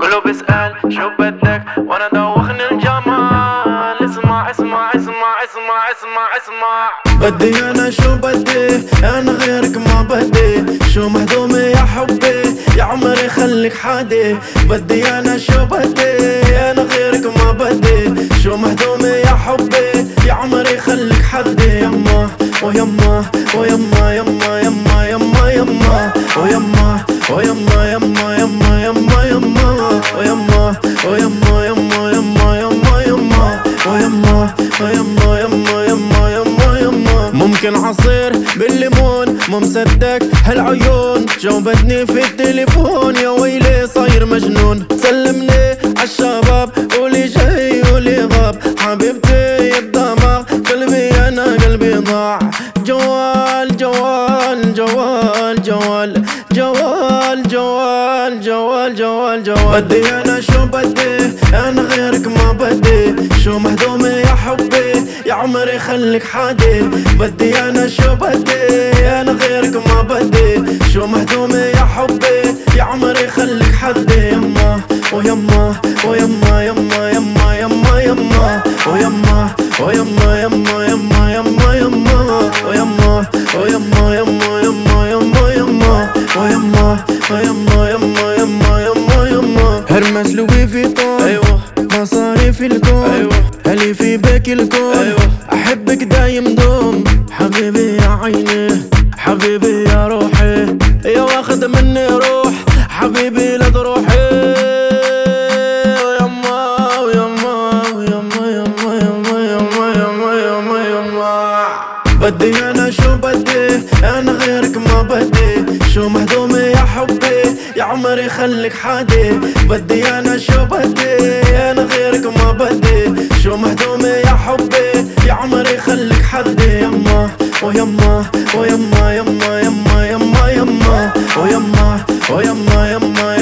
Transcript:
كله بيسأل شو بدك وانا دوخني الجمال. اسمع اسمع اسمع اسمع اسمع اسمع. بدي انا شو بدي، انا غيرك ما بدي. شو مهضومة يا حبي، يا عمري خليك حادي. بدي انا شو بدي، انا غيرك ما بدي. شو مهضومة يا حبي، يا عمري خليك حدي. يما ويما ويما يما يما يما يما ويما ويما يما يما يما يما ويما ويما يما يما يما يما ويما ويما يما يما يما يما. ممكن عصير بالليمون، مو مصدق هالعيون. جاوبتني في التليفون، يا ويلي صاير مجنون. سلمني عالشباب، قولي جاي قولي غاب. حبيبتي يا الدماغ، قلبي انا قلبي ضاع. جوال جوال جوال جوال جوال جوال جوال جوال جوال. بدي انا شو بدي، انا غيرك ما بدي. شو مهضومة يا حبي، يا عمري خليك حادي. بدي انا شو بدي، انا غيرك ما بدي. شو مهضومة يا حبي، يا عمري خليك حدي. يما ويما ويما يما يما يما يما ويما ويما يما يما يما يما ويما ويما يما يما يما يما ويما ويما يما يما يما يما. هرمس لوي فيتون، ايوه مصاري في الكون، ايوه هلي في باقي الكون، ايوه احبك دايم دوم. حبيبي يا عيني، حبيبي يا روحي، يا واخد مني روح. حبيبي لا تروحي. ويما ويما ويما يما يما يما يما يما يما. بدي انا شو بدي، انا غيرك ما بدي. شو مهضومة يا حبي، يا عمري خليك حادي. بدي انا شو بدي، انا غيرك ما بدي. شو مهضومة يا حبي، يا عمري خليك حدي. يما ويما ويما يما يما يما يما ويما ويما يما